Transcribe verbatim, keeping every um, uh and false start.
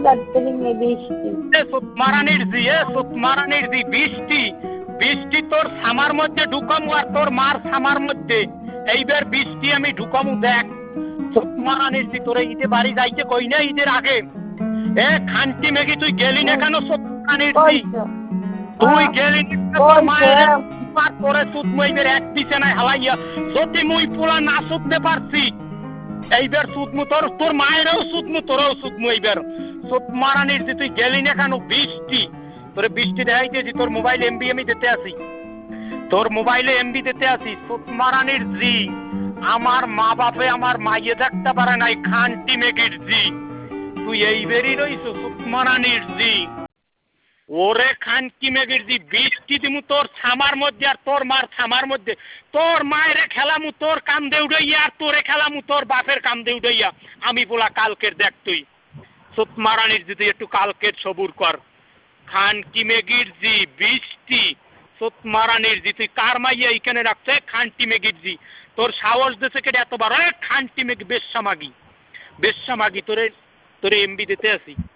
দার্জিলিংয়ে বৃষ্টি। মারানির জি এ মারানির জি বৃষ্টি বৃষ্টি তোর সামার মধ্যে ঢুকামু আর তোর মার সামার মধ্যে এইবার বৃষ্টি আমি ঢুকামু দেখ। মারানির জি তোরে ঈদে বাড়ি যাইতে কই না ঈদের আগে এ খান্তি মেঘি তুই গেলি না কেন? মারানির জি তুই গেলি তোর মায়ের তোরে সুদ মইবের এক বিছানায় হালাইয়া যদি মুই পোলা না সুদতে পারছি এইবার সুদমু তোর তোর মায়েরও সুদমু তোরও সুদমু এইবার সুদ মারানির যে তুই গেলি না কেন? বৃষ্টি তোরে বৃষ্টি দেখাইতেছি তোর মোবাইল এমবি আমি দিতে আসি তোর মোবাইলে এমবি দিতে আসি সুদ মারানির জি আমার মা বাপে আমার মাইয়ে দেখতে পারে নাই খান্তি মেঘির জি তুই এইবারই রইছ সুদ মারানির জি ওরে খান্তি মেঘির জি বৃষ্টি দিমু তোর ছামার মধ্যে আর তোর মার ছামার মধ্যে তোর মায়ের খেলামু তোর কান্দে উড়াইয়া আর তোরে খেলামু তোর বাপের কান্দে উড়াইয়া আমি বলা কালকের দেখ তুই সুত মারানির জি তুই একটু কালকের সবুর কর। খান্তি মেঘির জি বৃষ্টি সুত মারানির জি তুই কার মাইয়া এখানে রাখছে? খান্তি মেঘির জি তোর সাহস দেশে কেটে এত বড় খান্তি মেঘ বেশ্যা মাগি বেশ্যা মাগি তোরে তোরে এমবি দিতে আসি।